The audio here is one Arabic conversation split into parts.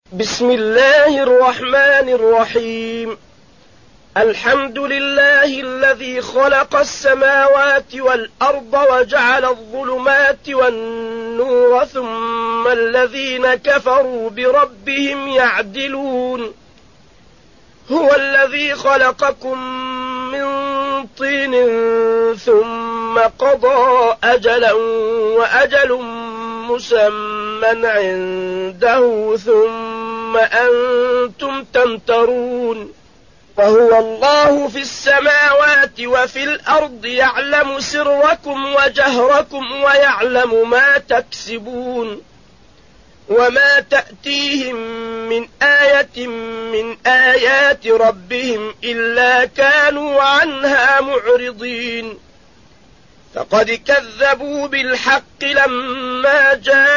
بسم الله الرحمن الرحيم. الحمد لله الذي خلق السماوات والأرض وجعل الظلمات والنور ثم الذين كفروا بربهم يعدلون. هو الذي خلقكم من طين ثم قضى أجلا وأجل مسمى عنده ثم أنتم تمترون. وهو الله في السماوات وفي الأرض يعلم سركم وجهركم ويعلم ما تكسبون. وما تأتيهم من آية من آيات ربهم إلا كانوا عنها معرضين. فقد كذبوا بالحق لما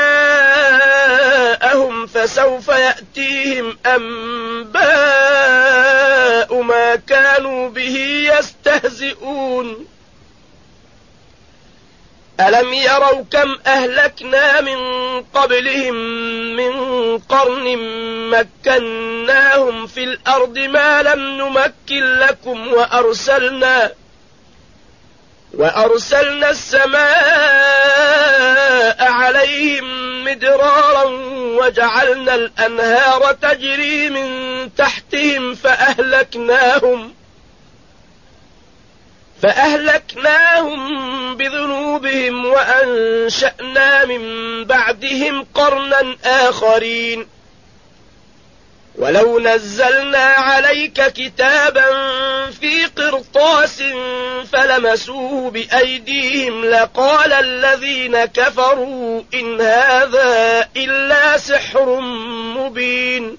جاءهم فسوف يأتيهم أنباء ما كانوا به يستهزئون. ألم يروا كم أهلكنا من قبلهم من قرن مكناهم في الأرض ما لم نمكن لكم وأرسلنا السماء عليهم مدرارا وجعلنا الأنهار تجري من تحتهم فأهلكناهم بذنوبهم وأنشأنا من بعدهم قرنا آخرين. ولو نزلنا عليك كتابا في قرطاس فلمسوه بأيديهم لقال الذين كفروا إن هذا إلا سحر مبين.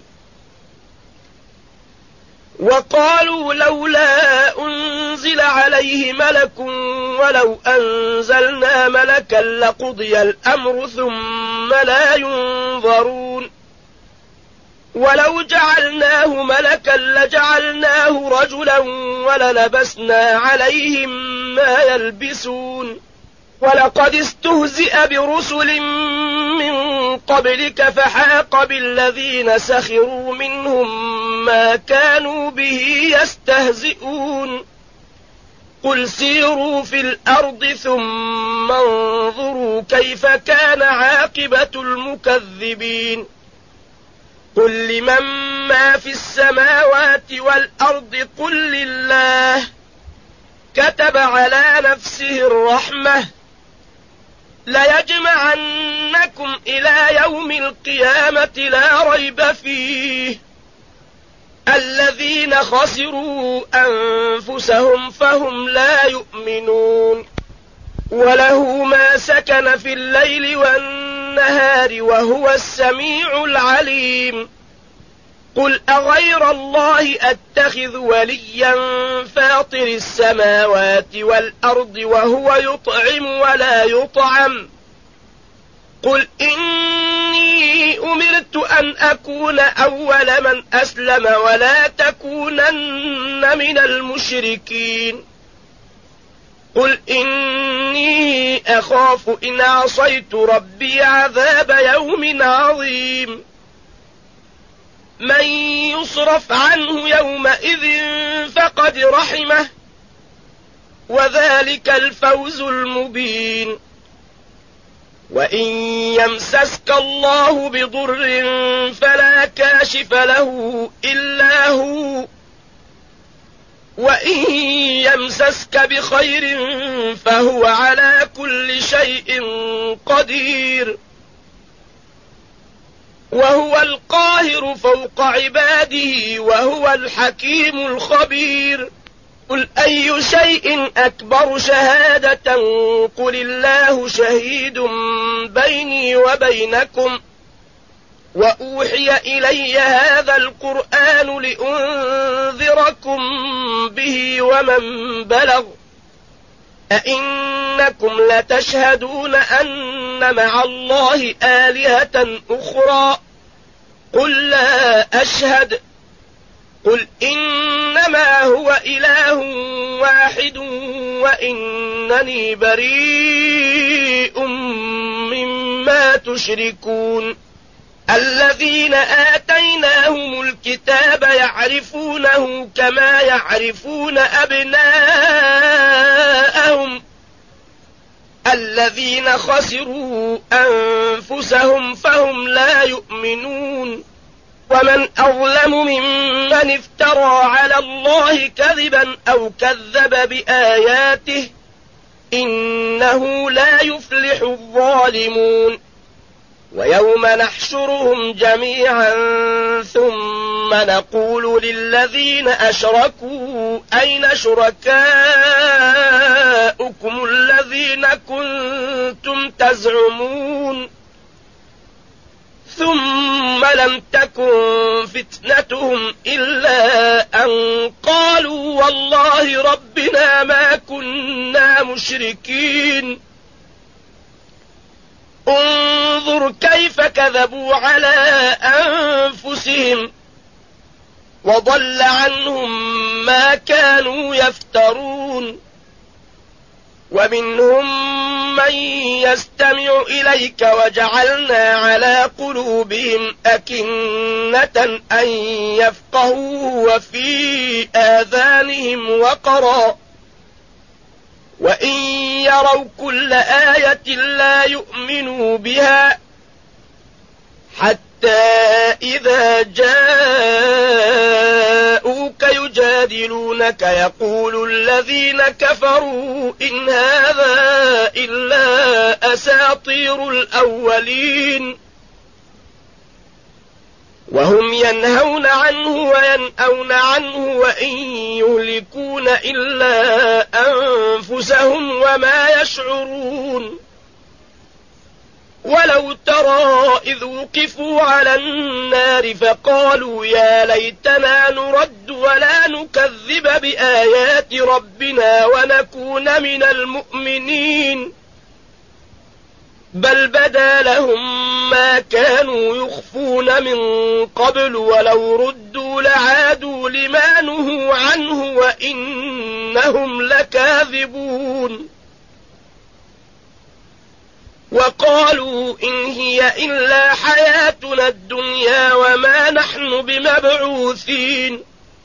وقالوا لولا أنزل عليه ملك ولو أنزلنا ملكا لقضي الأمر ثم لا ينظرون. ولو جعلناه ملكا لجعلناه رجلا وللبسنا عليهم ما يلبسون. ولقد استهزئ برسل من قبلك فحاق بالذين سخروا منهم ما كانوا به يستهزئون. قل سيروا في الأرض ثم انظروا كيف كان عاقبة المكذبين. قل لمن ما في السماوات والأرض قل لله كتب على نفسه الرحمة ليجمعنكم إلى يوم القيامة لا ريب فيه. الذين خسروا أنفسهم فهم لا يؤمنون. وله ما سكن في الليل والنهار وهو السميع العليم. قل أغير الله أتخذ وليا فاطر السماوات والأرض وهو يطعم ولا يطعم. قل إني أمرت أن أكون أول من أسلم ولا تكونن من المشركين. قل إني أخاف إن عصيت ربي عذاب يوم عظيم. من يصرف عنه يومئذ فقد رحمه وذلك الفوز المبين. وإن يمسسك الله بضر فلا كاشف له إلا هو وإن يمسسك بخير فهو على كل شيء قدير. وهو القاهر فوق عباده وهو الحكيم الخبير. قل أي شيء أكبر شهادة قل الله شهيد بيني وبينكم وأوحي إلي هذا القرآن لأنذركم به ومن بلغ. أئنكم لتشهدون أن مع الله آلهة أخرى قل لا أشهد. قل إنما هو إله واحد وإنني بريء مما تشركون. الذين آتيناهم الكتاب يعرفونه كما يعرفون أبناءهم الذين خسروا أنفسهم فهم لا يؤمنون ومن أظلم ممن افترى على الله كذبا أو كذب بآياته إنه لا يفلح الظالمون ويوم نحشرهم جميعا ثم نقول للذين أشركوا أين شركاؤكم الذين كنتم تزعمون ثم لم تكن فتنتهم إلا أن قالوا والله ربنا ما كنا مشركين انظر كيف كذبوا على أنفسهم وضل عنهم ما كانوا يفترون ومنهم من يستمع إليك وجعلنا على قلوبهم أكنة أن يفقهوا وفي آذانهم وقرا وإن يروا كل آية لا يؤمنوا بها حتى إذا جاءوك يجادلونك يقول الذين كفروا إن هذا إلا أساطير الأولين وهم ينهون عنه وينأون عنه وإن يهلكون إلا أنفسهم وما يشعرون ولو ترى إذ وقفوا على النار فقالوا يا ليتنا نرد ولا نكذب بآيات ربنا ونكون من المؤمنين بل بدا لهم ما كانوا يخفون من قبل ولو ردوا لعادوا لما نهوا عنه وإنهم لكاذبون وقالوا إن هي إلا حياتنا الدنيا وما نحن بمبعوثين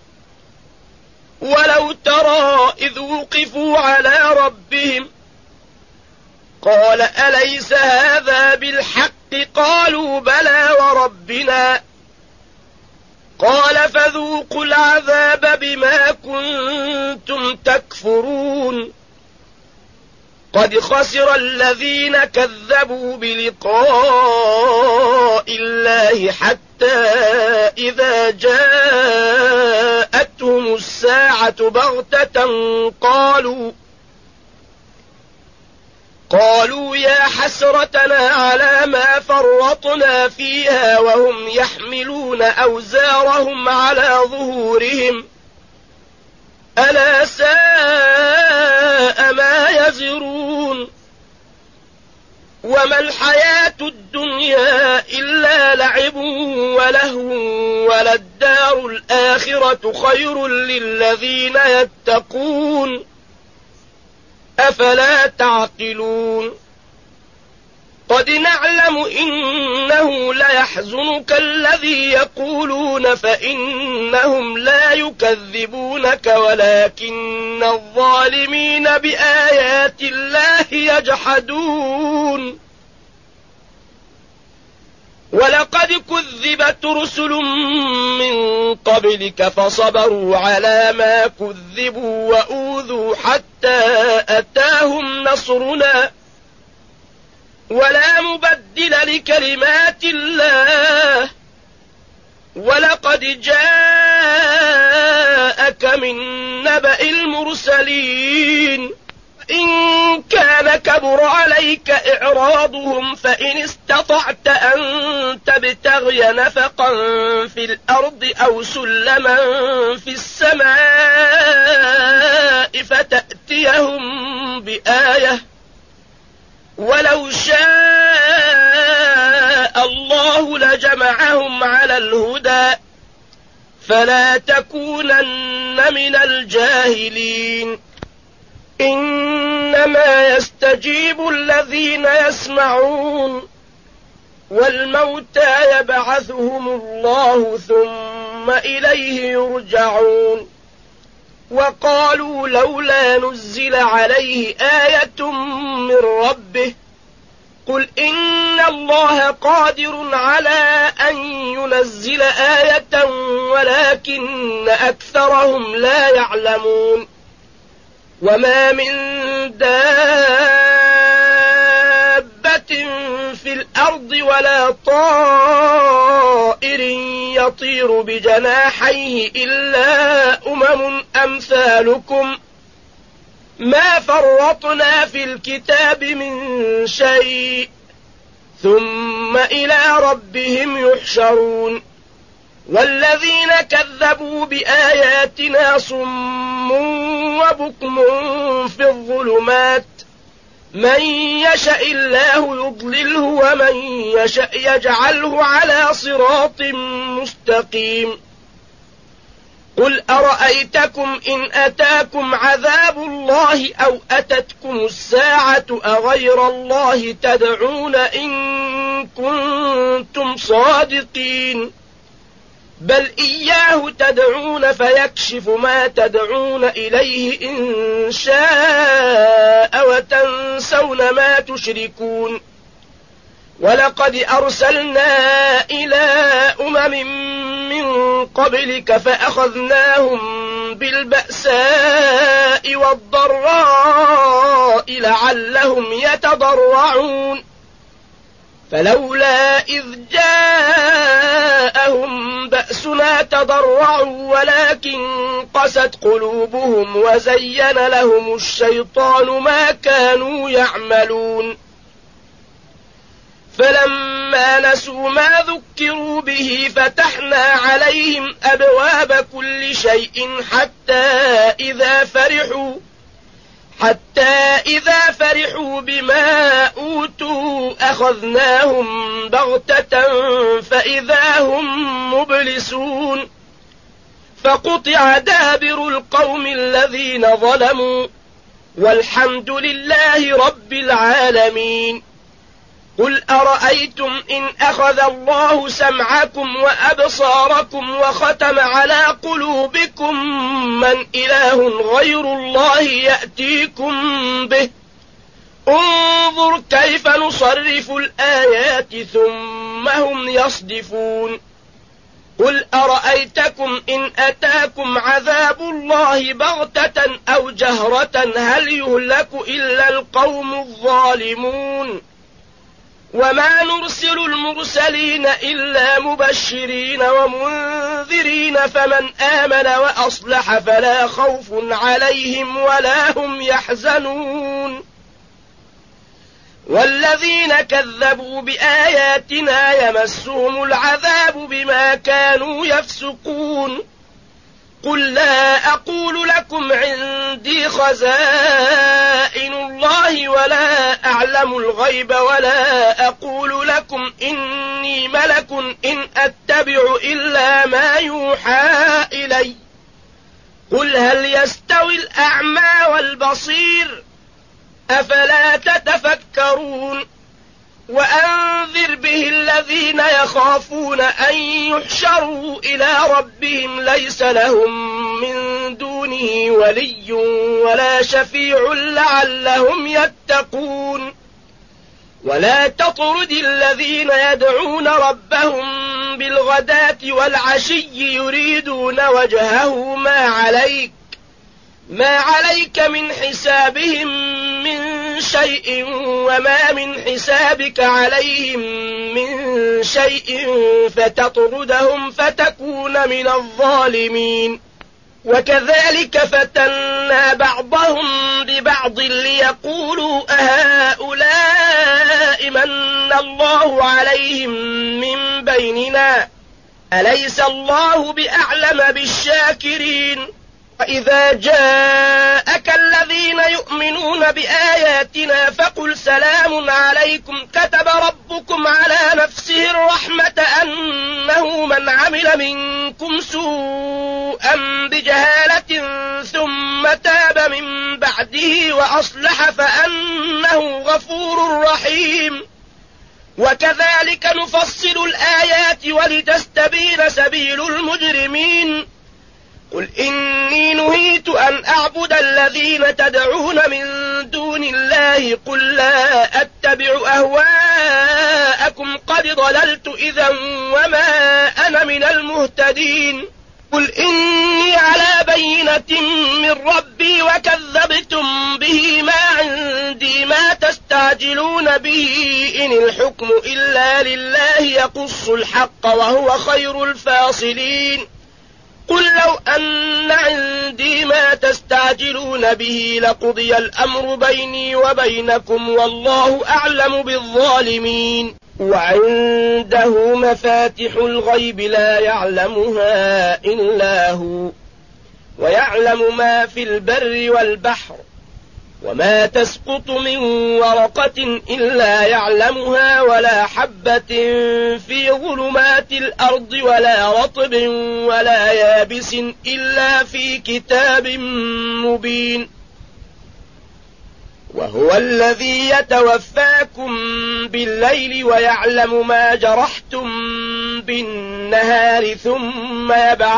ولو ترى إذ وقفوا على ربهم قال أليس هذا بالحق قالوا بلى وربنا قال فذوقوا العذاب بما كنتم تكفرون قد خسر الذين كذبوا بلقاء الله حتى إذا جاءتهم الساعة بغتة قالوا يا حسرتنا على ما فرطنا فيها وهم يحملون أوزارهم على ظهورهم ألا ساء ما يزرون وما الحياة الدنيا إلا لعب ولهو وللدار الآخرة خير للذين يتقون أفلا تعقلون قد نعلم إنه ليحزنك الذي يقولون فإنهم لا يكذبونك ولكن الظالمين بآيات الله يجحدون ولقد كذبت رسل من قبلك فصبروا على ما كذبوا وأوذوا حتى أتاهم نصرنا ولا مبدل لكلمات الله ولقد جاءك من نبأ المرسلين إن كان كبر عليك إعراضهم فإن استطعت أن تبتغي نفقا في الأرض أو سلما في السماء فتأتيهم بآية ولو شاء الله لجمعهم على الهدى فلا تكونن من الجاهلين إنما يستجيب الذين يسمعون والموتى يبعثهم الله ثم إليه يرجعون وقالوا لولا نزل عليه آية من ربه قل إن الله قادر على أن ينزل آية ولكن أكثرهم لا يعلمون وما من دابة في الأرض ولا طائر يطير بجناحيه إلا أمثالكم ما فرطنا في الكتاب من شيء ثم إلى ربهم يحشرون والذين كذبوا بآياتنا صم وبكم في الظلمات من يشاء الله يضلله ومن يشاء يجعله على صراط مستقيم قل أرأيتكم إن أتاكم عذاب الله أو أتتكم الساعة أغير الله تدعون إن كنتم صادقين بل إياه تدعون فيكشف ما تدعون إليه إن شاء وتنسون ما تشركون ولقد أرسلنا إلى من قبلك فأخذناهم بالبأساء والضراء لعلهم يتضرعون فلولا إذ جاءهم بأسنا تضرعوا ولكن قست قلوبهم وزين لهم الشيطان ما كانوا يعملون فلما نسوا ما ذكروا به فتحنا عليهم أبواب كل شيء حتى إذا فرحوا بما أوتوا أخذناهم بغتة فإذا هم مبلسون فقطع دابر القوم الذين ظلموا والحمد لله رب العالمين قل أرأيتم إن أخذ الله سمعكم وأبصاركم وختم على قلوبكم من إله غير الله يأتيكم به انظر كيف نصرف الآيات ثم هم يصدفون قل أرأيتكم إن أتاكم عذاب الله بغتة أو جهرة هل يهلك إلا القوم الظالمون وما نرسل المرسلين إلا مبشرين ومنذرين فمن آمن وأصلح فلا خوف عليهم ولا هم يحزنون والذين كذبوا بآياتنا يمسهم العذاب بما كانوا يفسقون قل لا أقول لكم عندي خزائن الله ولا أعلم الغيب ولا أقول لكم إني ملك إن أتبع إلا ما يوحى إلي قل هل يستوي الأعمى والبصير أفلا تتفكرون وأنذر به الذين يخافون أن يحشروا إلى ربهم ليس لهم من دونه ولي ولا شفيع لعلهم يتقون ولا تطرد الذين يدعون ربهم بالغداة والعشي يريدون وجهه ما عليك من حسابهم من شيء وما من حسابك عليهم من شيء فتطردهم فتكون من الظالمين وكذلك فتنا بعضهم ببعض ليقولوا أهؤلاء من الله عليهم من بيننا أليس الله بأعلم بالشاكرين وإذا جاءك الذين يؤمنون بآياتنا فقل سلام عليكم كتب ربكم على نفسه الرحمة أنه من عمل منكم سوءا بجهالة ثم تاب من بعده وأصلح فأنه غفور رحيم وكذلك نفصل الآيات ولتستبين سبيل المجرمين قل إني نهيت أن أعبد الذين تدعون من دون الله قل لا أتبع أهواءكم قد ضللت إذا وما أنا من المهتدين قل إني على بينة من ربي وكذبتم به ما عندي ما تستعجلون به إن الحكم إلا لله يقص الحق وهو خير الفاصلين قل لو أن عندي ما تستعجلون به لقضي الأمر بيني وبينكم والله أعلم بالظالمين وعنده مفاتح الغيب لا يعلمها إلا هو ويعلم ما في البر والبحر وما تسقط من ورقة إلا يعلمها ولا حبة في ظلمات الأرض ولا رطب ولا يابس إلا في كتاب مبين وهو الذي يتوفاكم بالليل ويعلم ما جرحتم بالنهار ثم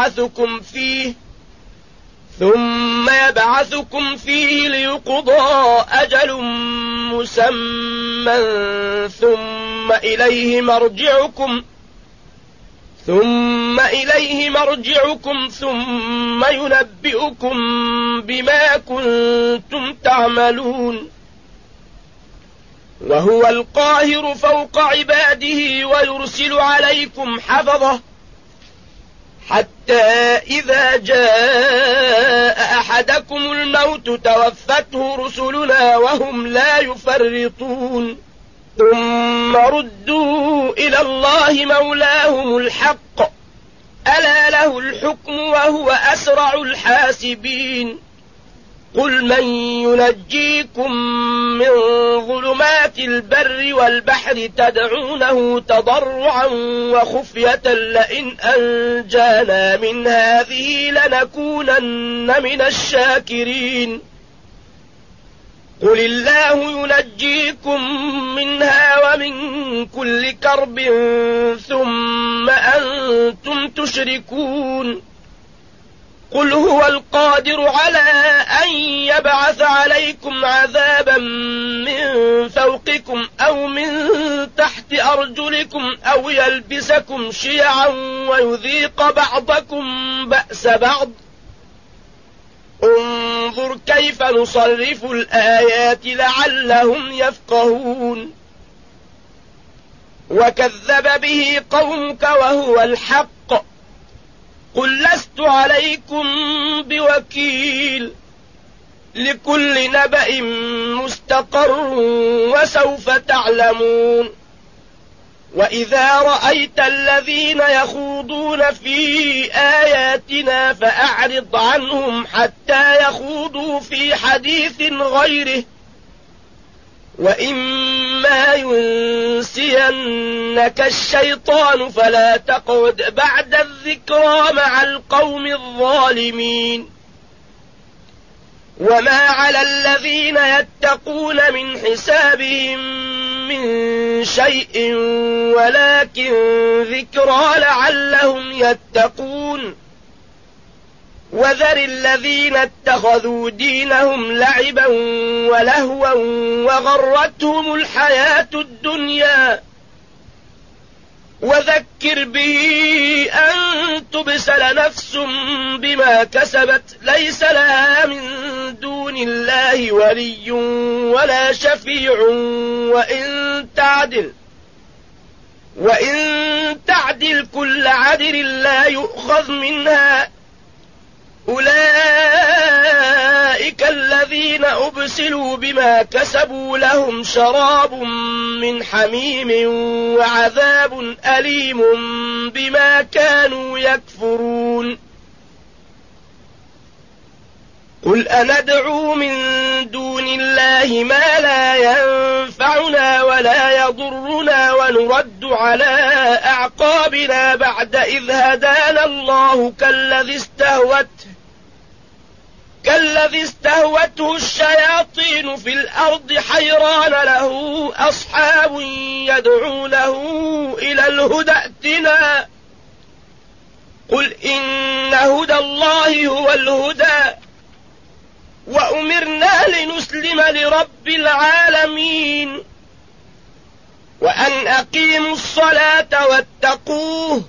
يبعثكم فيه ليقضى أجل مسمى ثم إليه مرجعكم ثم ينبئكم بما كنتم تعملون وهو القاهر فوق عباده ويرسل عليكم حفظه حتى إذا جاء أحدكم الموت توفته رسلنا وهم لا يفرطون ثم ردوا إلى الله مولاهم الحق ألا له الحكم وهو أسرع الحاسبين قل من ينجيكم من ظلمات البر والبحر تدعونه تضرعا وخفية لئن أنجانا من هذه لنكونن من الشاكرين قل الله ينجيكم منها ومن كل كرب ثم أنتم تشركون قل هو القادر على أن يبعث عليكم عذابا من فوقكم أو من تحت أرجلكم أو يلبسكم شيعا ويذيق بعضكم بأس بعض انظر كيف نصرف الآيات لعلهم يفقهون وكذب به قومك وهو الحق قل لست عليكم بوكيل لكل نبأ مستقر وسوف تعلمون وإذا رأيت الذين يخوضون في آياتنا فأعرض عنهم حتى يخوضوا في حديث غيره وإما ينسينك الشيطان فلا تقعد بعد الذكرى مع القوم الظالمين وما على الذين يتقون من حسابهم من شيء ولكن ذكرى لعلهم يتقون وذر الذين اتخذوا دينهم لعبا ولهوا وغرتهم الحياة الدنيا وذكر به أن تبسل نفس بما كسبت ليس لها من دون الله ولي ولا شفيع وإن تعدل كل عدل لا يؤخذ منها أولئك الذين أبسلوا بما كسبوا لهم شراب من حميم وعذاب أليم بما كانوا يكفرون قل أندعو من دون الله ما لا ينفعنا ولا يضرنا ونرد على أعقابنا بعد إذ هدانا الله كالذي استهوته الشياطين في الأرض حيران له أصحاب يدعونه إلى الهدى ائتنا قل إن هدى الله هو الهدى وأمرنا لنسلم لرب العالمين وأن أقيموا الصلاة واتقوه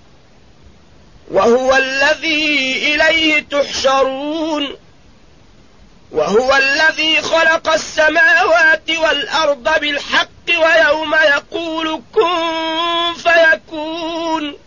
وهو الذي إليه تحشرون وهو الذي خلق السماوات والأرض بالحق ويوم يقول كن فيكون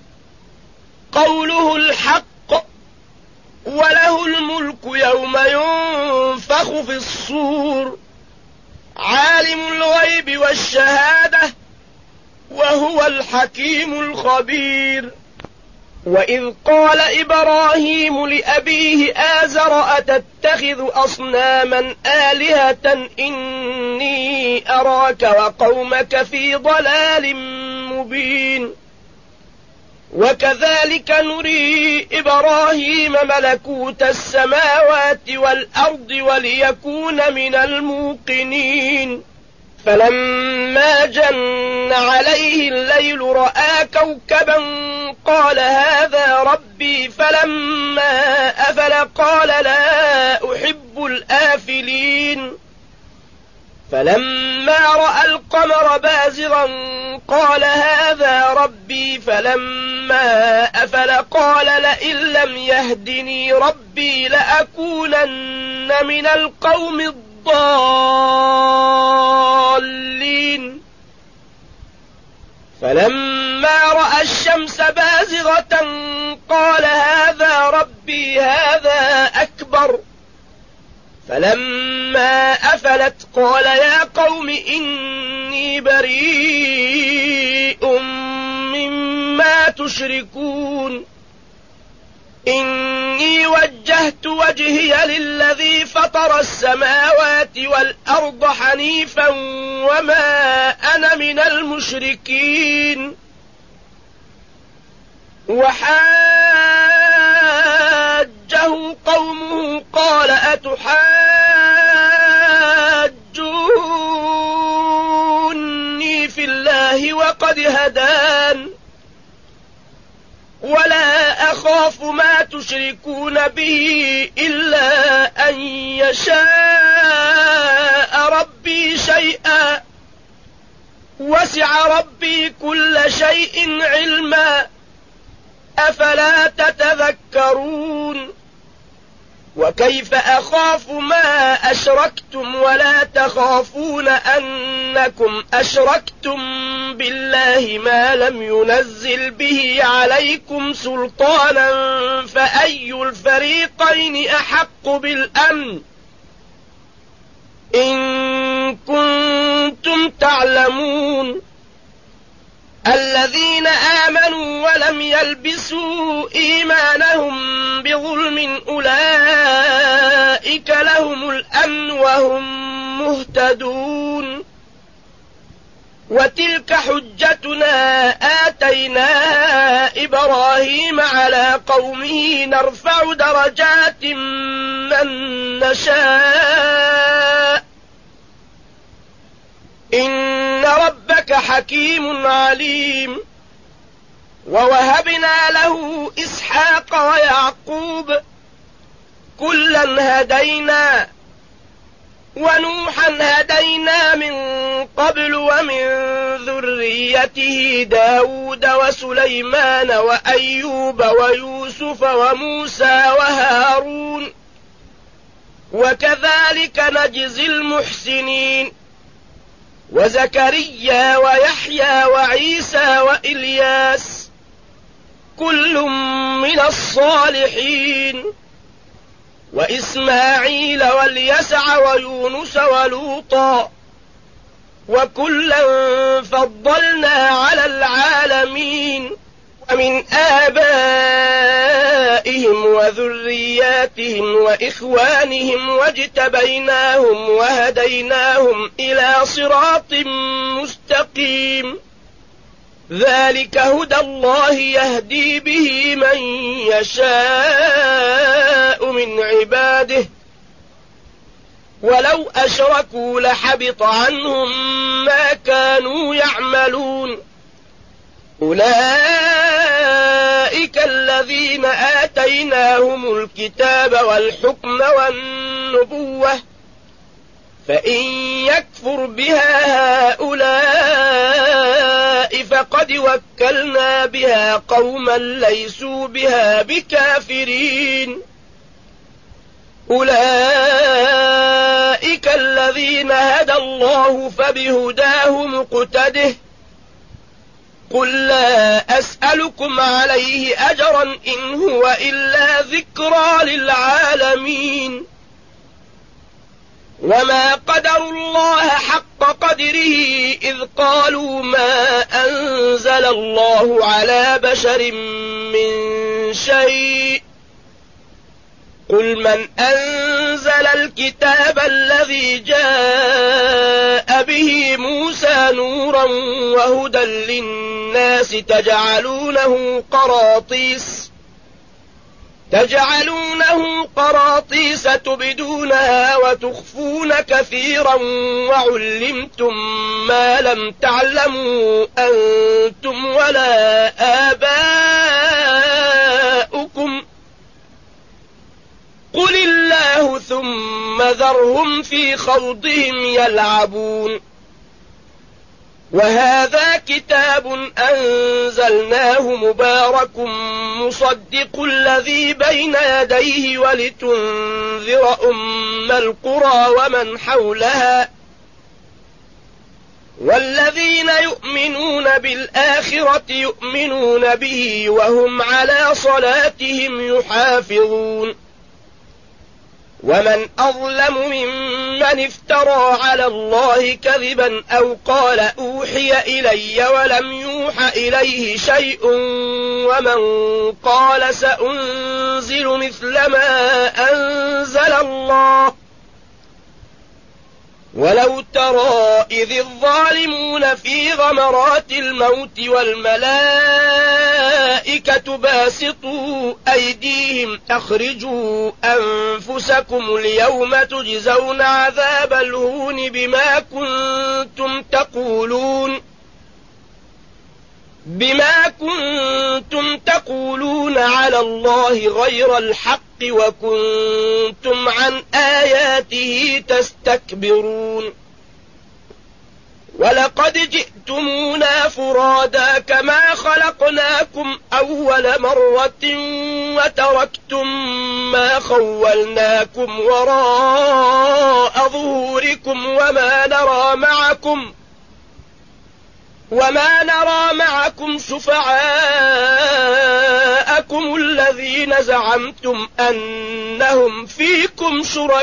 قوله الحق وله الملك يوم ينفخ في الصور عالم الغيب والشهادة وهو الحكيم الخبير وإذ قال إبراهيم لأبيه آزر أتتخذ أصناما آلهة إني أراك وقومك في ضلال مبين وكذلك نري إبراهيم ملكوت السماوات والأرض وليكون من الموقنين فلما جن عليه الليل رأى كوكبا قال هذا ربي فلما أفل قال لا أحب الآفلين فلما رأى القمر بازغا قال هذا ربي فلما أفل قال لئن لم يهدني ربي لأكونن من القوم الضالين فلما رأى الشمس بازغة قال هذا ربي هذا أكبر فلما أفلت قال يا قوم إني بريء مما تشركون إني وجهت وجهي للذي فطر السماوات والأرض حنيفا وما أنا من المشركين وحاجه قومه قال أتحاجوني في الله وقد هدان ولا أخاف ما تشركون به إلا أن يشاء ربي شيئا وسع ربي كل شيء علما أفلا تتذكرون وكيف أخاف ما أشركتم ولا تخافون أنكم أشركتم بالله ما لم ينزل به عليكم سلطانا فأي الفريقين أحق بالأمن إن كنتم تعلمون الذين آمنوا ولم يلبسوا إيمانهم بظلم أولئك لهم الأمن وهم مهتدون وتلك حجتنا آتيناها إبراهيم على قومه نرفع درجات من نشاء إن ربك حكيم عليم ووهبنا له إسحاق ويعقوب كلا هدينا ونوحا هدينا من قبل ومن ذريته داود وسليمان وأيوب ويوسف وموسى وهارون وكذلك نجزي المحسنين وزكريا ويحيى وعيسى وإلياس كل من الصالحين وإسماعيل واليسع ويونس ولوطا وكلا فضلنا على العالمين ومن آبائهم وذرياتهم وإخوانهم واجتبيناهم وهديناهم إلى صراط مستقيم ذلك هدى الله يهدي به من يشاء من عباده ولو أشركوا لحبط عنهم ما كانوا يعملون أولئك أولئك الذين آتيناهم الكتاب والحكم والنبوة فإن يكفر بها هؤلاء فقد وكلنا بها قوما ليسوا بها بكافرين أولئك الذين هدى الله فبهداه مقتده قل لا أسألكم عليه أجرا إن هو إلا ذكرى للعالمين وما قدروا الله حق قدره إذ قالوا ما أنزل الله على بشر من شيء قل من أنزل الكتاب الذي جاء به موسى نورا وهدى للناس تجعلونه قراطيس تبدونها وتخفون كثيرا وعلمتم ما لم تعلموا أنتم ولا آباؤكم قل الله ثم ذرهم في خوضهم يلعبون وهذا كتاب أنزلناه مبارك مصدق الذي بين يديه ولتنذر أم القرى ومن حولها والذين يؤمنون بالآخرة يؤمنون به وهم على صلاتهم يحافظون ومن أظلم ممن افترى على الله كذبا أو قال أوحي إلي ولم يوح إليه شيء ومن قال سأنزل مثل ما أنزل الله ولو ترى إذ الظالمون في غمرات الموت والملائكة باسطوا أيديهم أخرجوا أنفسكم اليوم تجزون عذاب الهون بما كنتم تقولون على الله غير الحق وكنتم عن آياته تستكبرون ولقد جئتمونا فرادا كما خلقناكم أول مرة وتركتم ما خولناكم وراء ظهوركم وما نرى معكم شفعاءكم الذين زعمتم أنهم فيكم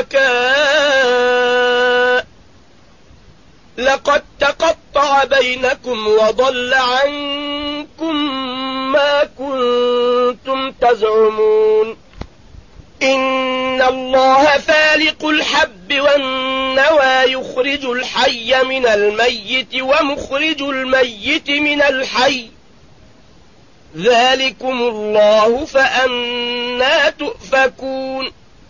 شركاء لقد تقطع بينكم وضل عنكم ما كنتم تزعمون إن الله فالق الحب والنوى يخرج الحي من الميت ومخرج الميت من الحي ذلكم الله فأنى تؤفكون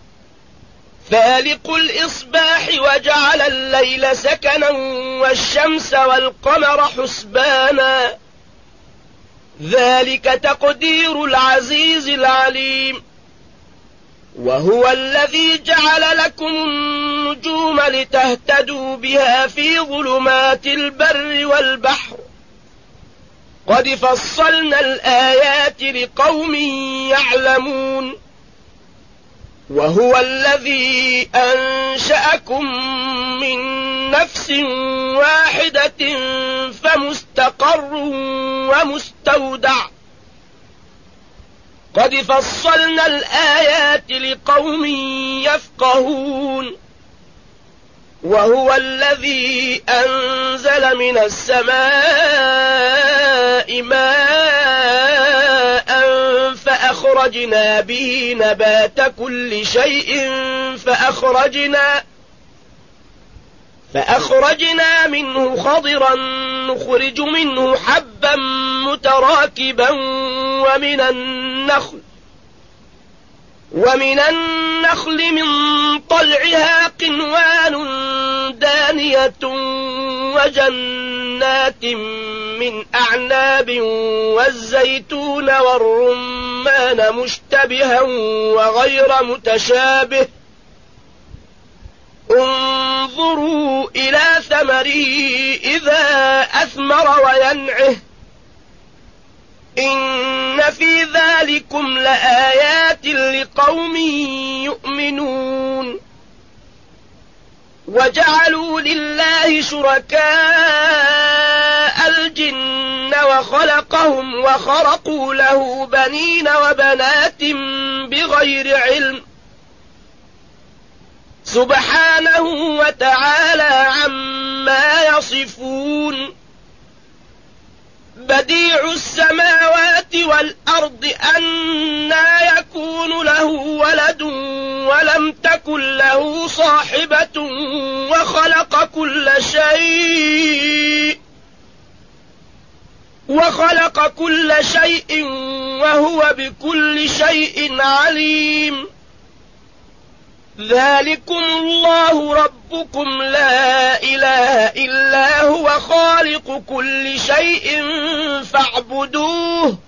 فالق الإصباح وجعل الليل سكنا والشمس والقمر حسبانا ذلك تقدير العزيز العليم وهو الذي جعل لكم النجوم لتهتدوا بها في ظلمات البر والبحر قد فصلنا الآيات لقوم يعلمون وهو الذي أنشأكم من نفس واحدة فمستقر ومستودع قد فصلنا الآيات لقوم يفقهون وهو الذي أنزل من السماء ماء فأخرجنا به نبات كل شيء فأخرجنا منه خضرا نخرج منه حبا متراكبا ومن النخل من طلعها قنوان دانية جنات من أعناب والزيتون والرمان مشتبها وغير متشابه انظروا إلى ثمره إذا أثمر وينعه إن في ذلكم لآيات لقوم يؤمنون وجعلوا لله شركاء الجن وخلقهم وخرقوا له بنين وبنات بغير علم سبحانه وتعالى عما يصفون بديع السماوات والأرض أنى يكون له ولد ولم تكن له صاحبة وخلق كل شيء وهو بكل شيء عليم ذلكم الله ربكم لا إله إلا هو خالق كل شيء فاعبدوه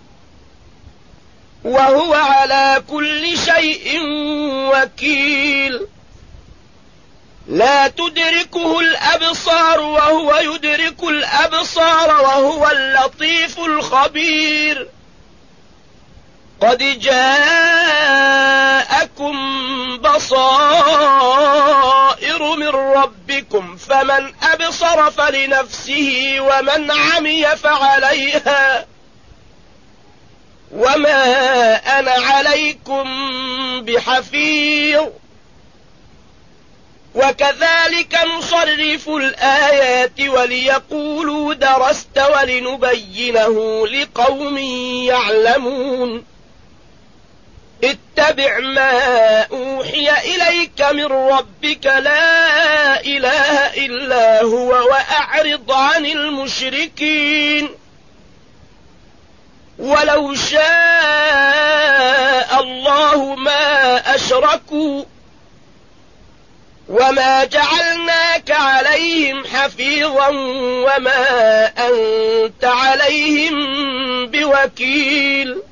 وهو على كل شيء وكيل لا تدركه الأبصار وهو يدرك الأبصار وهو اللطيف الخبير قد جاءكم بصائر من ربكم فمن أبصر فلنفسه ومن عمي فعليها وما أنا عليكم بحفيظ وكذلك نصرف الآيات وليقولوا درست ولنبينه لقوم يعلمون اتبع ما أوحي إليك من ربك لا إله إلا هو وأعرض عن المشركين ولو شاء الله ما أشركوا وما جعلناك عليهم حفيظا وما أنت عليهم بوكيل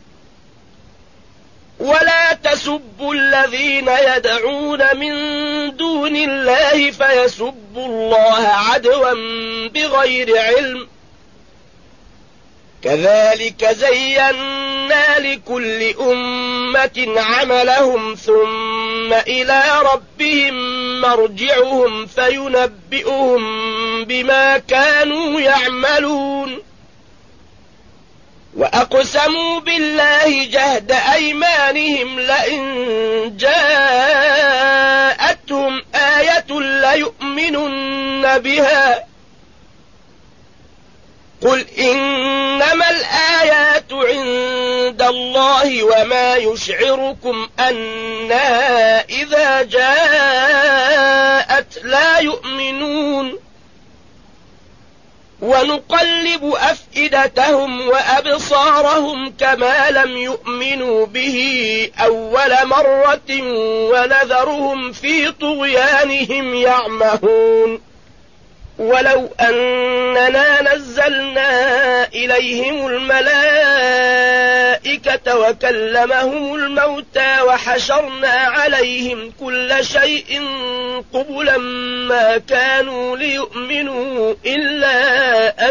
ولا تسبوا الذين يدعون من دون الله فيسبوا الله عدوا بغير علم كذلك زينا لكل أمة عملهم ثم إلى ربهم مرجعهم فينبئهم بما كانوا يعملون وأقسموا بالله جهد أيمانهم لئن جاءتهم آية ليؤمنن بها قل إنما الآيات عند الله وما يشعركم أنها إذا جاءت لا يؤمنون ونقلب أفئدتهم وأبصارهم كما لم يؤمنوا به أول مرة ونذرهم في طغيانهم يعمهون ولو أننا نزلنا إليهم الملائكة وكلمهم الموتى وحشرنا عليهم كل شيء قبلا ما كانوا ليؤمنوا إلا أن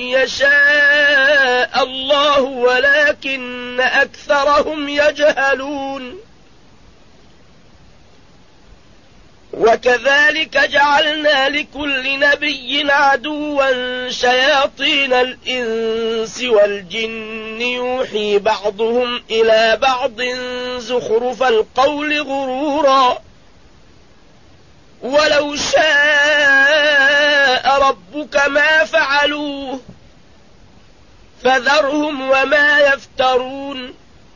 يشاء الله ولكن أكثرهم يجهلون وكذلك جعلنا لكل نبي عدوا شياطين الإنس والجن يوحي بعضهم إلى بعض زخرف القول غرورا ولو شاء ربك ما فعلوه فذرهم وما يفترون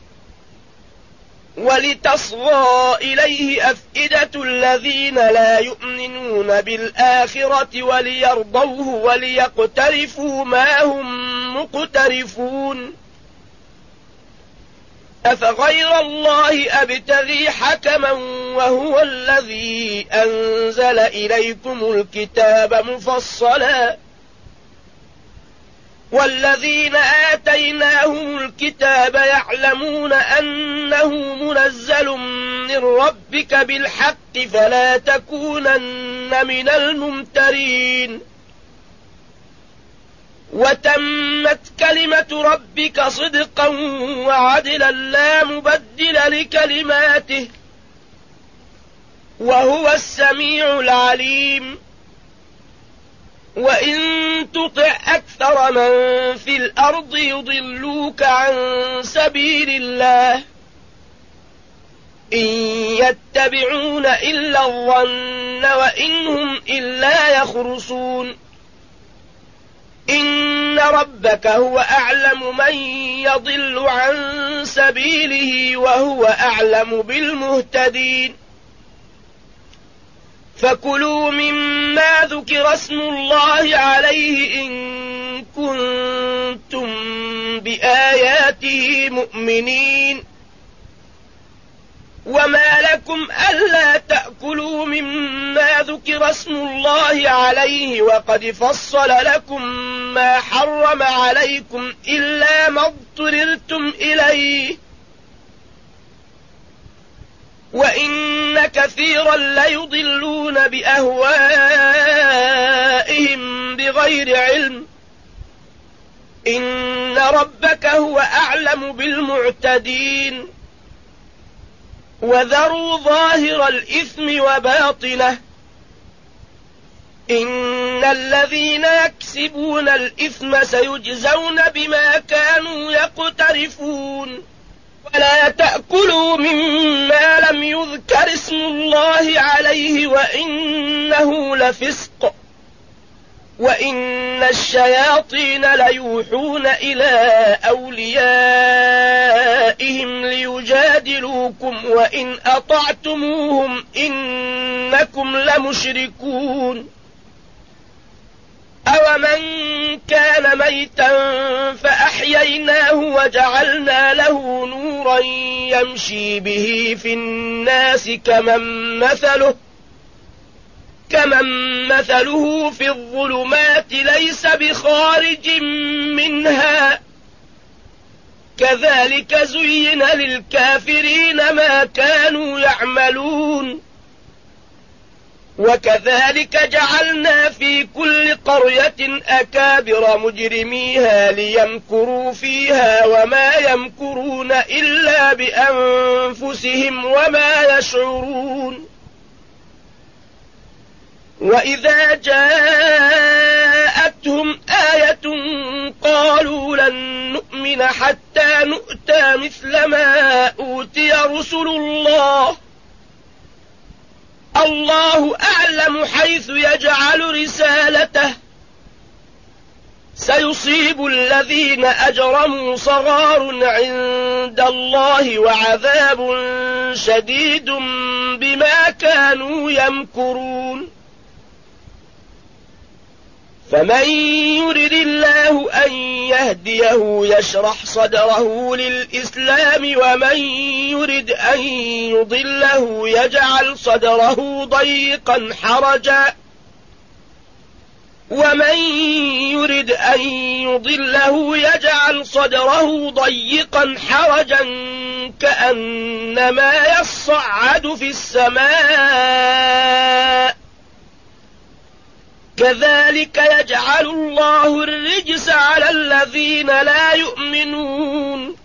ولتصغى إليه أفئدة الذين لا يؤمنون بالآخرة وليرضوه وليقترفوا ما هم مقترفون أفغير الله أبتغي حكما وهو الذي أنزل إليكم الكتاب مفصلا والذين آتيناهم الكتاب يعلمون أنه منزل من ربك بالحق فلا تكونن من الممترين وتمت كلمة ربك صدقا وعدلا لا مبدل لكلماته وهو السميع العليم وإن تطع أكثر من في الأرض يضلوك عن سبيل الله إن يتبعون إلا الظن وإن هم إلا يخرصون إن ربك هو أعلم من يضل عن سبيله وهو أعلم بالمهتدين فكلوا مما ذكر اسم الله عليه إن كنتم بآياته مؤمنين وما لكم ألا تأكلوا مما ذكر اسم الله عليه وقد فصل لكم ما حرم عليكم إلا ما اضطررتم إليه وإن كثيرا ليضلون بأهوائهم بغير علم إن ربك هو أعلم بالمعتدين وذروا ظاهر الإثم وباطنه إن الذين يكسبون الإثم سيجزون بما كانوا يقترفون ولا تأكلوا مما لم يذكر اسم الله عليه وإنه لفسق وإن الشياطين ليوحون إلى أوليائهم ليجادلوكم وإن أطعتموهم إنكم لمشركون أومن كان ميتا فأحييناه وجعلنا له نورا يمشي به في الناس كمن مثله في الظلمات ليس بخارج منها كذلك زين للكافرين ما كانوا يعملون وكذلك جعلنا في كل قرية أكابر مجرميها ليمكروا فيها وما يمكرون إلا بأنفسهم وما يشعرون وإذا جاءتهم آية قالوا لن نؤمن حتى نؤتى مثل ما أوتي رسل الله أعلم حيث يجعل رسالته سيصيب الذين أجرموا صغار عند الله وعذاب شديد بما كانوا يمكرون فمن يرد الله أن يهديه يشرح صدره للإسلام ومن يرد أن يضله يجعل صدره ضيقا حرجا كأنما يصعد في السماء كذلك يجعل الله الرجس على الذين لا يؤمنون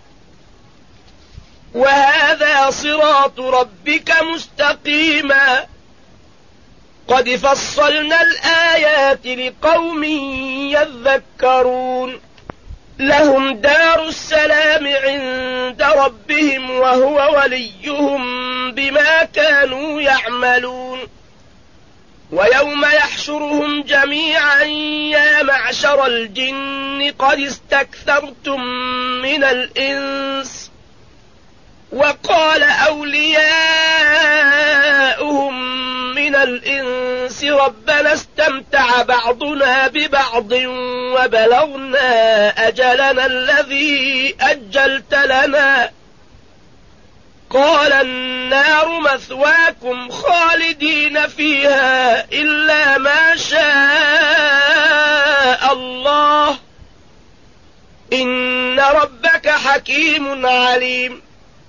وهذا صراط ربك مستقيما قد فصلنا الآيات لقوم يذكرون لهم دار السلام عند ربهم وهو وليهم بما كانوا يعملون ويوم يحشرهم جميعا يا معشر الجن قد استكثرتم من الإنس وقال أولياؤهم من الإنس ربنا استمتع بعضنا ببعض وبلغنا أجلنا الذي أجلت لنا قال النار مثواكم خالدين فيها إلا ما شاء الله إن ربك حكيم عليم.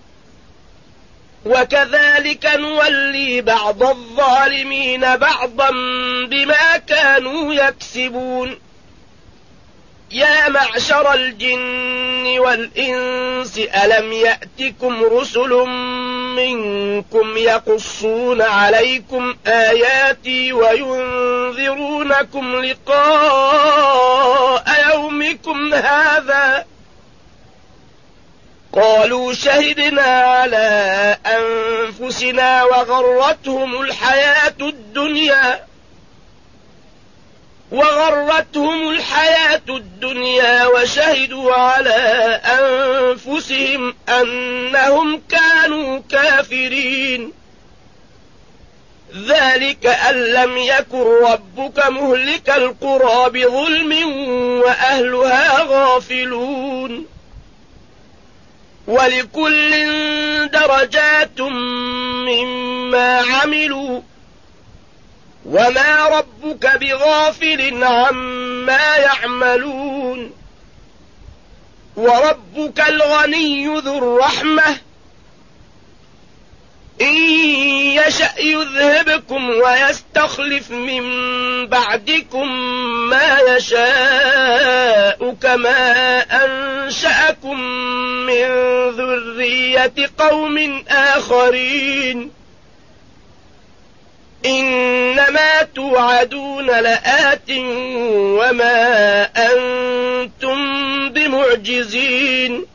وكذلك نولي بعض الظالمين بعضا بما كانوا يكسبون. يا معشر الجن والإنس ألم يأتكم رسل منكم يقصون عليكم آياتي وينذرونكم لقاء يومكم هذا؟ قالوا شهدنا على أنفسنا وغرتهم الحياة الدنيا وشهدوا على أنفسهم أنهم كانوا كافرين. ذلك أن لم يكن ربك مهلك القرى بظلم وأهلها غافلون. ولكل درجات مما عملوا وما ربك بغافل عما يعملون. وربك الغني ذو الرحمة إن يشأ يذهبكم ويستخلف من بعدكم ما يشاء كما أنشأكم من ذرية قوم آخرين. إنما توعدون لآت وما أنتم بمعجزين.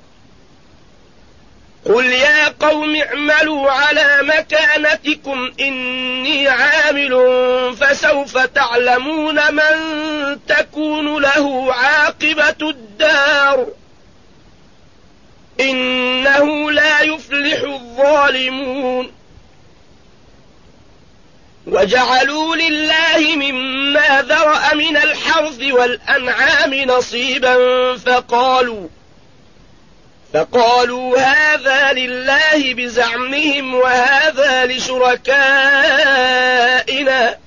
قل يا قوم اعملوا على مكانتكم إني عامل فسوف تعلمون من تكون له عاقبة الدار إنه لا يفلح الظالمون. وجعلوا لله مما ذرأ من الحرث والأنعام نصيبا فقالوا هذا لله بزعمهم وهذا لشركائنا،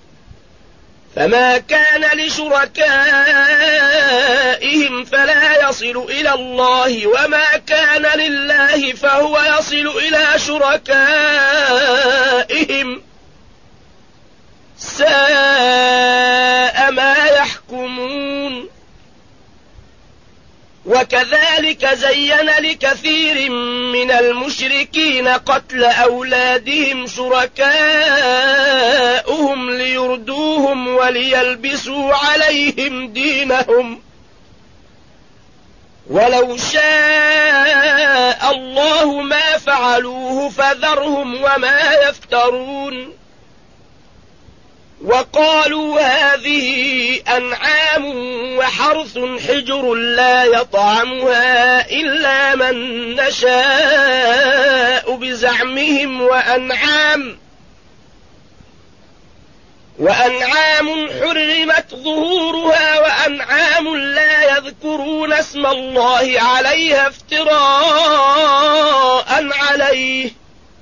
فما كان لشركائهم فلا يصل إلى الله وما كان لله فهو يصل إلى شركائهم، ساء ما يحكمون. وكذلك زين لكثير من المشركين قتل أولادهم شركاؤهم ليردوهم وليلبسوا عليهم دينهم، ولو شاء الله ما فعلوه فذرهم وما يفترون. وقالوا هذه أنعام وحرث حجر لا يطعمها إلا من نشاء بزعمهم وأنعام حرمت ظهورها وأنعام لا يذكرون اسم الله عليها افتراء عليه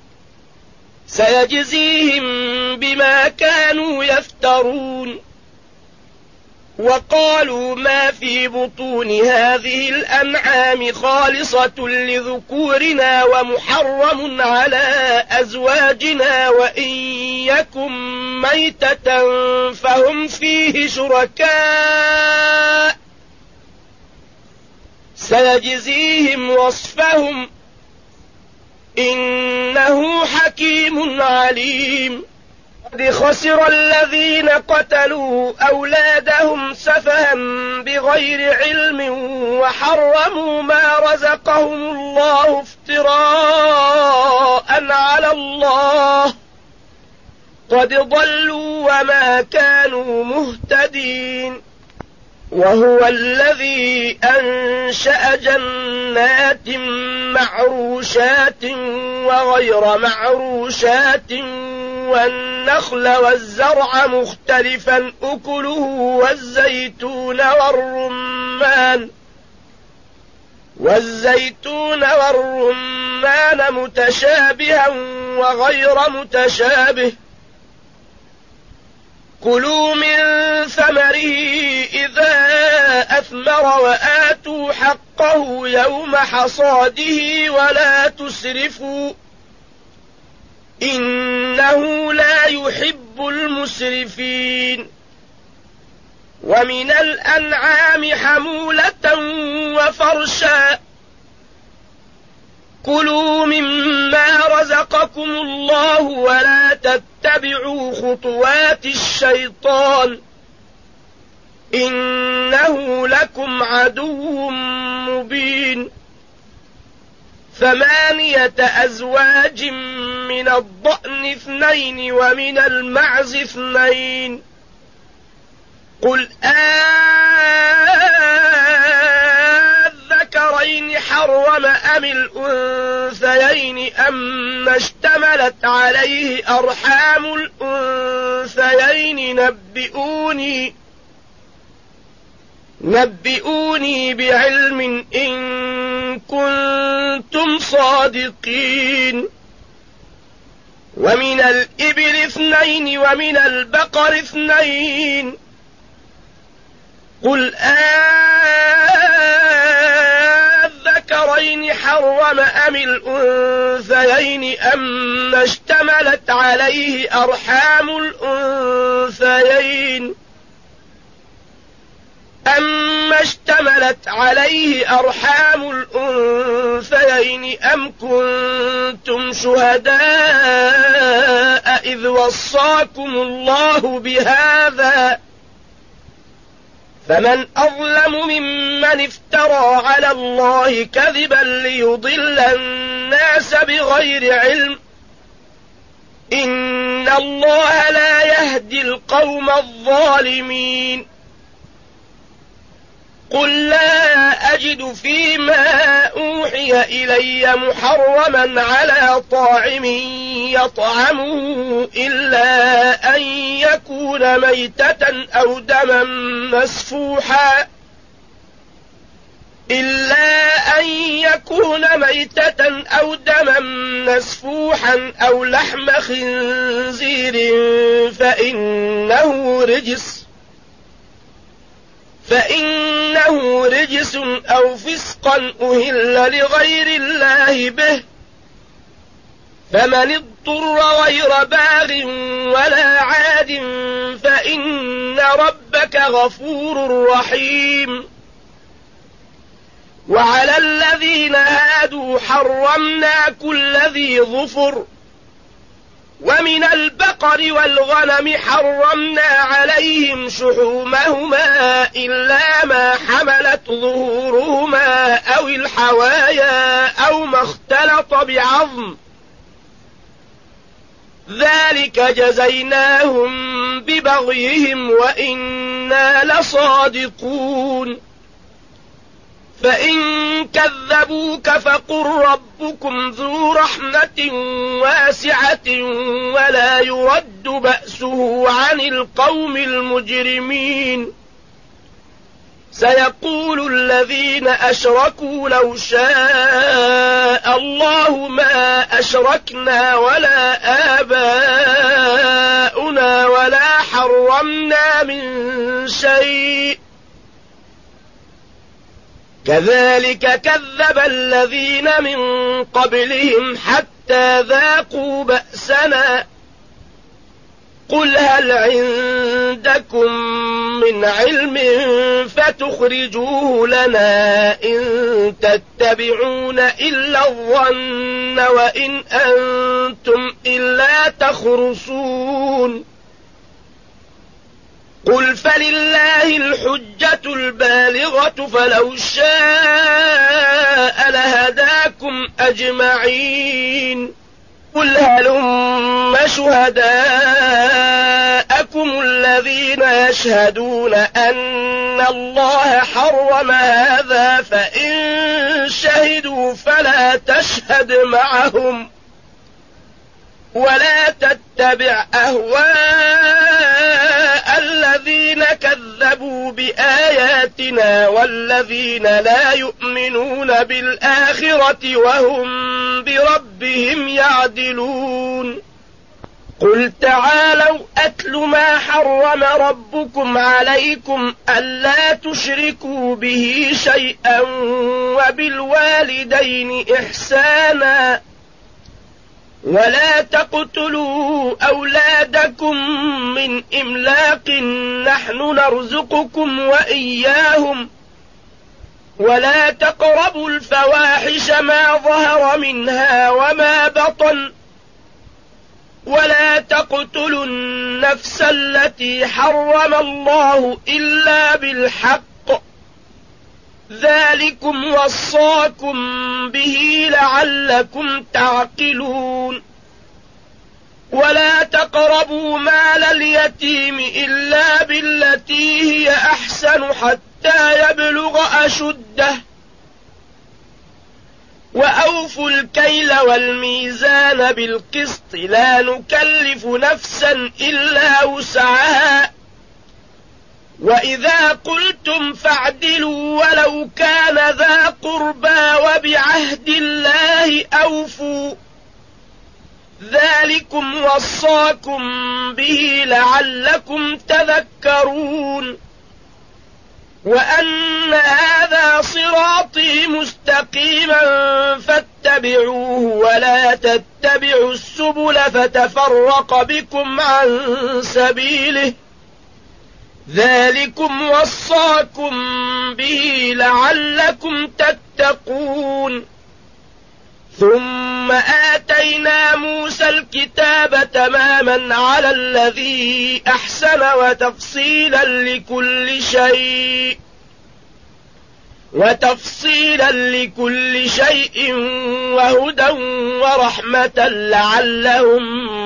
سيجزيهم بما كانوا يفترون. وقالوا ما في بطون هذه الأنعام خالصة لذكورنا ومحرم على أزواجنا وإن يكن ميتة فهم فيه شركاء سيجزيهم وصفهم إنه حكيم عليم. قد خسر الذين قتلوا أولادهم سفها بغير علم وحرموا ما رزقهم الله افتراء على الله قد ضلوا وما كانوا مهتدين. وهو الذي أنشأ جنات معروشات وغير معروشات والنخل والزرع مختلفا أكله والزيتون والرمان متشابها وغير متشابه كلوا من ثمره إذا أثمر وآتوا حقه يوم حصاده ولا تسرفوا إنه لا يحب المسرفين ومن الأنعام حمولة وفرشا كلوا مما رزقكم الله ولا تتبعوا خطوات الشيطان إنه لكم عدو مبين 8 أزواج من الضأن 2 ومن المعز 2 قل الذكرين حرم أم الأنثيين أما اشتملت عليه أرحام الأنثيين نبئوني بعلم إن كنتم صادقين ومن الإبل 2 ومن البقر 2 قل الذكرين حرم أم الأنثيين أما اشتملت عليه أرحام الأنثيين أم كنتم شهداء إذ وصاكم الله بهذا فمن أظلم ممن افترى على الله كذبا ليضل الناس بغير علم إن الله لا يهدي القوم الظالمين قل لا أجد فيما أوحي إلي محرما على طاعم يطعمه إلا أن يكون ميتة أو دما مسفوحا أو لحم خنزير فإنه رجس أو فسقا أهل لغير الله به فمن اضطر غير باغ ولا عاد فإن ربك غفور رحيم وعلى الذين هادوا حرمنا كل ذي ظفر ومن البقر والغنم حرمنا عليهم شحومهما إلا ما حملت ظهورهما أو الحوايا أو ما اختلط بعظم ذلك جزيناهم ببغيهم وإنا لصادقون فإن كذبوك فقل ربكم ذو رحمة واسعة ولا يرد بأسه عن القوم المجرمين سيقول الذين أشركوا لو شاء الله ما أشركنا ولا آباؤنا ولا حرمنا من شيء كذلك كذب الذين من قبلهم حتى ذاقوا بأسنا قل هل عندكم من علم فتخرجوه لنا إن تتبعون إلا الظن وإن أنتم إلا تخرصون قل فلله الحجة البالغة فلو شاء لهداكم أجمعين قل هلم شهداءكم الذين يشهدون أن الله حرم هذا فإن شهدوا فلا تشهد معهم ولا تتبع أهواء الذين كذبوا بآياتنا والذين لا يؤمنون بالآخرة وهم بربهم يعدلون قل تعالوا أتل ما حرم ربكم عليكم ألا تشركوا به شيئا وبالوالدين إحسانا ولا تقتلوا أولادكم من إملاق نحن نرزقكم وإياهم ولا تقربوا الفواحش ما ظهر منها وما بطن ولا تقتلوا النفس التي حرم الله إلا بالحق ذلكم وصاكم به لعلكم تعقلون ولا تقربوا مال اليتيم إلا بالتي هي أحسن حتى يبلغ أشده وأوفوا الكيل والميزان بالقسط لا نكلف نفسا إلا وسعها وإذا قلتم فاعدلوا ولو كان ذا قربى وبعهد الله أوفوا ذلكم وصاكم به لعلكم تذكرون وأن هذا صراطي مستقيما فاتبعوه ولا تتبعوا السبل فتفرق بكم عن سبيله ذلكم وصاكم به لعلكم تتقون ثم آتينا موسى الكتاب تماما على الذي أحسن وتفصيلا لكل شيء وهدى ورحمة لعلهم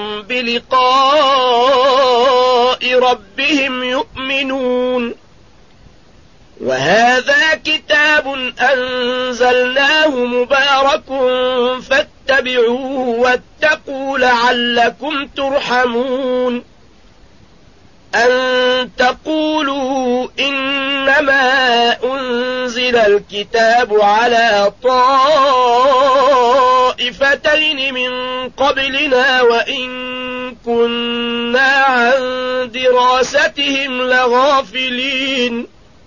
بلقاء ربهم يؤمنون وهذا كتاب أنزلناه مبارك فاتبعوه واتقوا لعلكم ترحمون أن تقولوا إنما أنزل الكتاب على طائفتين من قبلنا وإن كنا عن دراستهم لغافلين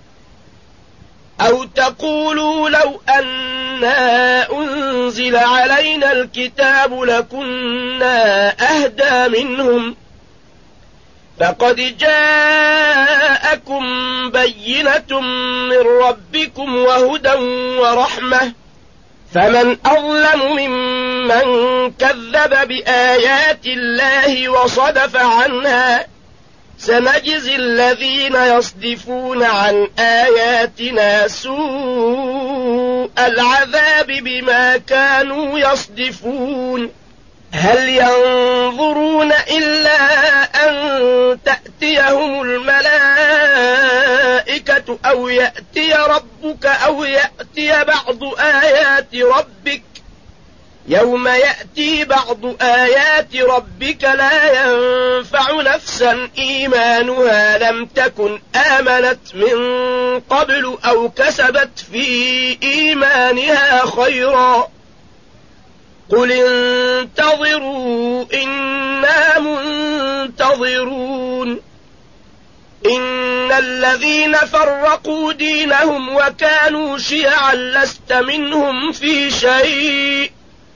أو تقولوا لو أنا أنزل علينا الكتاب لكنا أهدى منهم فقد جاءكم بينة من ربكم وهدى ورحمة فمن أظلم ممن كذب بآيات الله وصدف عنها سنجزي الذين يصدفون عن آياتنا سوء العذاب بما كانوا يصدفون هل ينظرون إلا أن تأتيهم الملائكة أو يأتي ربك أو يأتي بعض آيات ربك يوم يأتي بعض آيات ربك لا ينفع نفسا إيمانها لم تكن آمنت من قبل أو كسبت في إيمانها خيرا قل انتظروا إنا منتظرون إن الذين فرقوا دينهم وكانوا شيعا لست منهم في شيء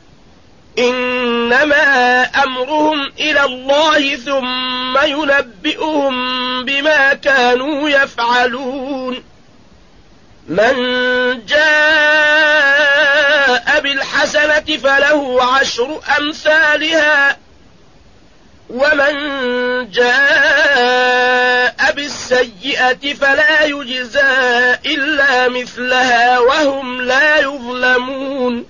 إنما أمرهم إلى الله ثم ينبئهم بما كانوا يفعلون من جاء بالحسنة فله 10 أمثالها ومن جاء بالسيئة فلا يجزى إلا مثلها وهم لا يظلمون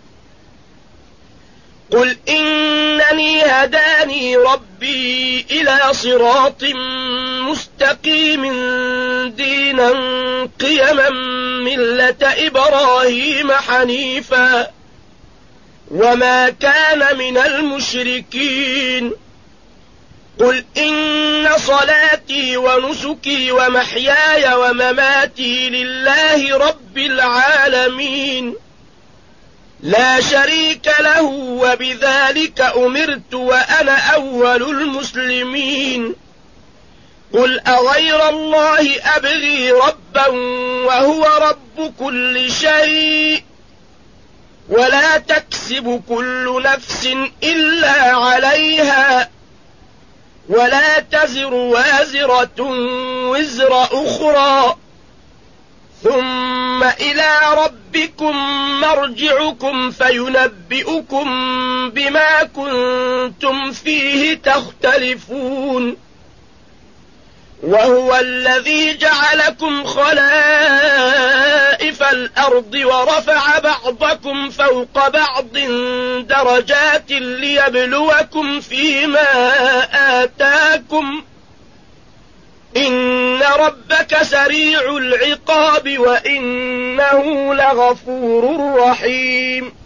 قل إنني هداني ربي إلى صراط مستقيم دينا قيما ملة إبراهيم حنيفا وما كان من المشركين قل إن صلاتي ونسكي ومحياي ومماتي لله رب العالمين لا شريك له وبذلك أمرت وأنا أول المسلمين قل أغير الله أبغي ربا وهو رب كل شيء ولا تكسب كل نفس إلا عليها ولا تزر وازرة وزر أخرى ثم إلى ربكم مرجعكم فينبئكم بما كنتم فيه تختلفون وهو الذي جعلكم خلائف الأرض ورفع بعضكم فوق بعض درجات ليبلوكم فيما آتاكم إن ربك سريع العقاب وإنه لغفور رحيم